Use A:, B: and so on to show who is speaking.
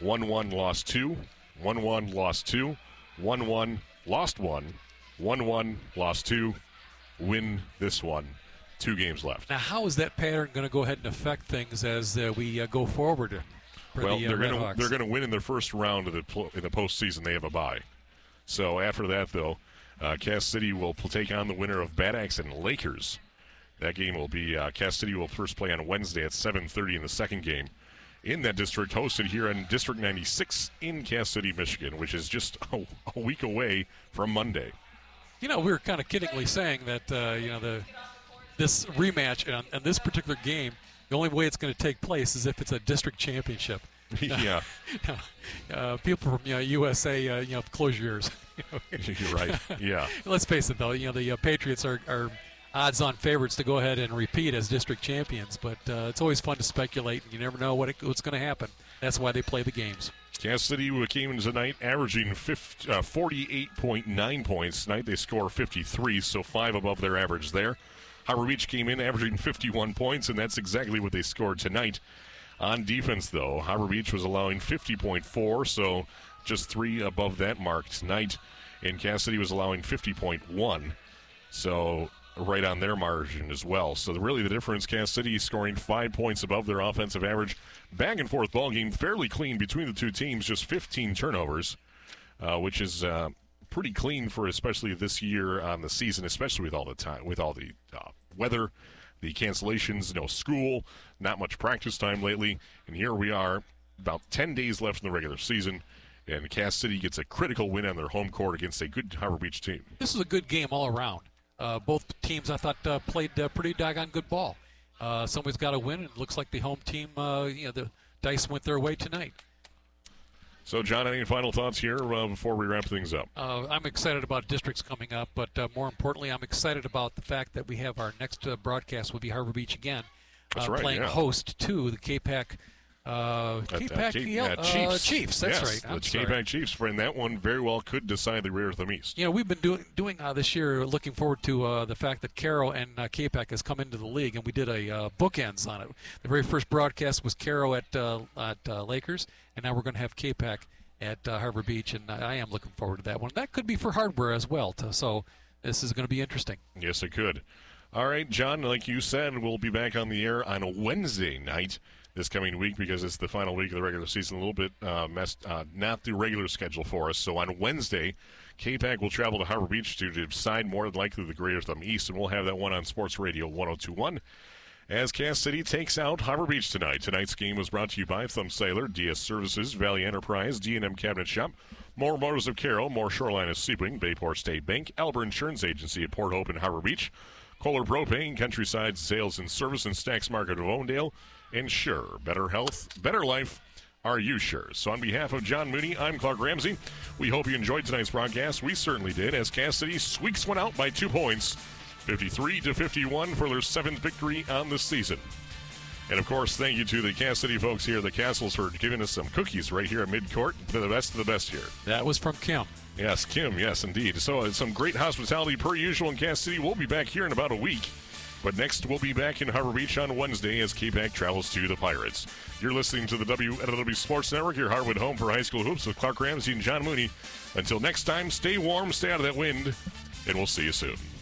A: 1-1, lost 2, 1-1, lost 2, 1-1, lost 1, 1-1, lost 2, win this one. 2 games left.
B: Now, how is that pattern going to go ahead and affect things as we go forward?
A: Well, they're going to win in their first round in the postseason. They have a bye. So after that, though, Cass City will take on the winner of Bad Axe and Lakers. That game will be Cass City will first play on Wednesday at 7:30 in the second game in that district, hosted here in District 96 in Cass City, Michigan, which is just a week away from Monday.
B: We were kind of kiddingly saying that this rematch and this particular game, the only way it's going to take place is if it's a district championship.
A: Yeah.
B: People from USA, close your ears.
A: You're right. Yeah.
B: Let's face it, though. The Patriots are odds-on favorites to go ahead and repeat as district champions, but it's always fun to speculate, and you never know what's going to happen. That's why they play the games.
A: Cass City came in tonight averaging 48.9 points. Tonight they score 53, so 5 above their average there. Harbor Beach came in averaging 51 points, and that's exactly what they scored tonight. On defense, though, Harbor Beach was allowing 50.4, so just 3 above that mark tonight. And Cass City was allowing 50.1, so right on their margin as well. So really the difference, Cass City scoring 5 points above their offensive average. Back and forth ball game, fairly clean between the two teams, just 15 turnovers, which is pretty clean for especially this year on the season, especially with all the weather, the cancellations, no school, not much practice time lately. And here we are, about 10 days left in the regular season, and Cass City gets a critical win on their home court against a good Harbor Beach team.
B: This is a good game all around. Both teams, I thought, played pretty doggone good ball. Somebody's got to win, and it looks like the home team, the dice went their way tonight.
A: So, John, any final thoughts here before we wrap things up?
B: I'm excited about districts coming up, but more importantly, I'm excited about the fact that we have our next broadcast will be Harbor Beach again.
A: That's right,
B: playing host to the K-Pac Chiefs. That's right.
A: The K-Pac Chiefs, and that one very well could decide the rear of the East.
B: We've been doing this year, looking forward to the fact that Caro and K-Pac has come into the league, and we did a bookends on it. The very first broadcast was Caro at Lakers, and now we're going to have K-Pac at Harbor Beach, and I am looking forward to that one. That could be for hardware as well, so this is going to be interesting.
A: Yes, it could. All right, John, like you said, we'll be back on the air on a Wednesday night this coming week because it's the final week of the regular season, a little bit not the regular schedule for us. So on Wednesday, K-Pac will travel to Harbor Beach to decide more than likely the Greater Thumb East, and we'll have that one on Sports Radio 102.1 as Cass City takes out Harbor Beach tonight. Tonight's game was brought to you by Thumb Sailor, DS Services, Valley Enterprise, D&M Cabinet Shop, More Motors of Carroll, More Shoreline of Sebring, Bayport State Bank, Albert Insurance Agency at Port Hope and Harbor Beach, Kohler Propane, Countryside Sales and Service, and Stacks Market of Owendale. And sure, better health, better life. Are you sure? So on behalf of John Mooney, I'm Clark Ramsey. We hope you enjoyed tonight's broadcast. We certainly did, as Cass City squeaks one out by 2 points, 53-51 for their 7th victory on the season. And, of course, thank you to the Cass City folks here at the Castles for giving us some cookies right here at midcourt. They're the best of the best here.
B: That was from Kim.
A: Yes, Kim, yes, indeed. So some great hospitality per usual in Cass City. We'll be back here in about a week. But next, we'll be back in Harbor Beach on Wednesday as K-Pac travels to the Pirates. You're listening to the WNLW Sports Network, your Hardwood home for high school hoops with Clark Ramsey and John Mooney. Until next time, stay warm, stay out of that wind, and we'll see you soon.